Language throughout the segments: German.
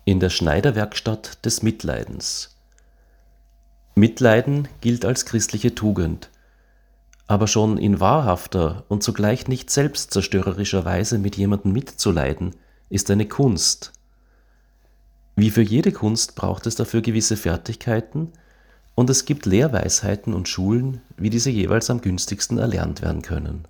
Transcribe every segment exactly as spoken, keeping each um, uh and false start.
In der Schneiderwerkstatt des Mitleidens. Mitleiden gilt als christliche Tugend, aber schon in wahrhafter und zugleich nicht selbstzerstörerischer Weise mit jemandem mitzuleiden, ist eine Kunst. Wie für jede Kunst braucht es dafür gewisse Fertigkeiten, und es gibt Lehrweisheiten und Schulen, wie diese jeweils am günstigsten erlernt werden können.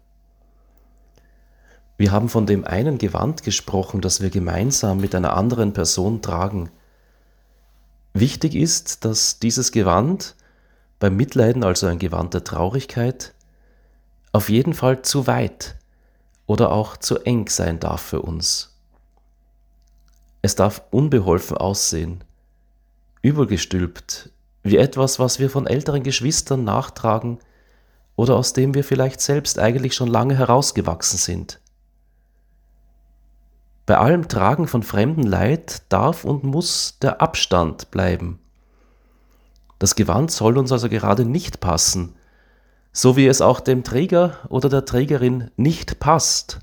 Wir haben von dem einen Gewand gesprochen, das wir gemeinsam mit einer anderen Person tragen. Wichtig ist, dass dieses Gewand, beim Mitleiden also ein Gewand der Traurigkeit, auf jeden Fall zu weit oder auch zu eng sein darf für uns. Es darf unbeholfen aussehen, übergestülpt, wie etwas, was wir von älteren Geschwistern nachtragen oder aus dem wir vielleicht selbst eigentlich schon lange herausgewachsen sind. Bei allem Tragen von fremdem Leid darf und muss der Abstand bleiben. Das Gewand soll uns also gerade nicht passen, so wie es auch dem Träger oder der Trägerin nicht passt.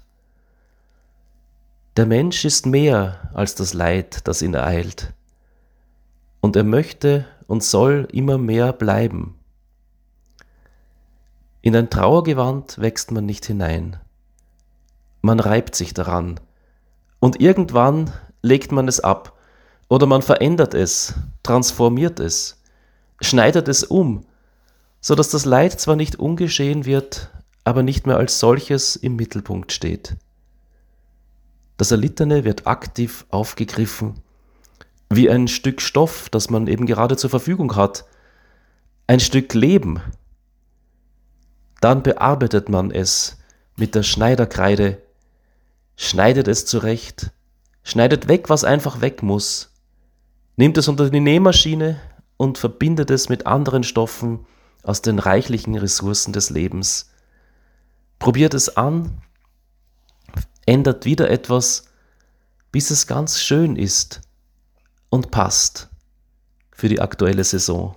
Der Mensch ist mehr als das Leid, das ihn ereilt, und er möchte und soll immer mehr bleiben. In ein Trauergewand wächst man nicht hinein. Man reibt sich daran, und irgendwann legt man es ab oder man verändert es, transformiert es, schneidet es um, so dass das Leid zwar nicht ungeschehen wird, aber nicht mehr als solches im Mittelpunkt steht. Das Erlittene wird aktiv aufgegriffen, wie ein Stück Stoff, das man eben gerade zur Verfügung hat, ein Stück Leben. Dann bearbeitet man es mit der Schneiderkreide, schneidet es zurecht, schneidet weg, was einfach weg muss, nimmt es unter die Nähmaschine und verbindet es mit anderen Stoffen aus den reichlichen Ressourcen des Lebens, probiert es an, ändert wieder etwas, bis es ganz schön ist und passt für die aktuelle Saison.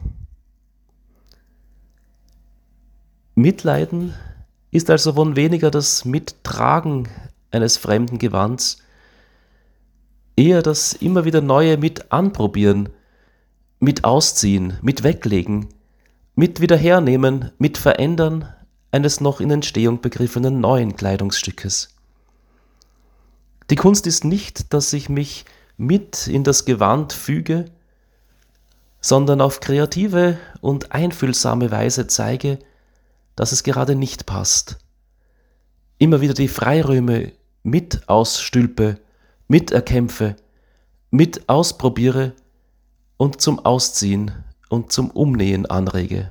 Mitleiden ist also wohl weniger das Mittragen eines fremden Gewands, eher das immer wieder neue mit anprobieren, mit ausziehen, mit weglegen, mit wiederhernehmen, mit verändern eines noch in Entstehung begriffenen neuen Kleidungsstückes. Die Kunst ist nicht, dass ich mich mit in das Gewand füge, sondern auf kreative und einfühlsame Weise zeige, dass es gerade nicht passt. Immer wieder die Freiräume mit ausstülpe, mit erkämpfe, mit ausprobiere und zum Ausziehen und zum Umnähen anrege.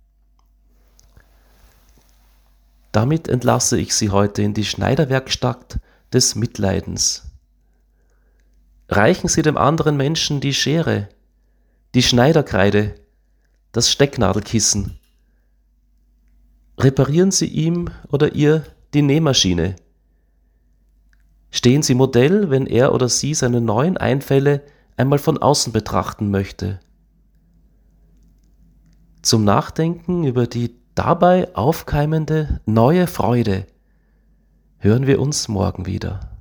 Damit entlasse ich Sie heute in die Schneiderwerkstatt des Mitleidens. Reichen Sie dem anderen Menschen die Schere, die Schneiderkreide, das Stecknadelkissen. Reparieren Sie ihm oder ihr die Nähmaschine. Stehen Sie Modell, wenn er oder sie seine neuen Einfälle einmal von außen betrachten möchte. Zum Nachdenken über die dabei aufkeimende neue Freude hören wir uns morgen wieder.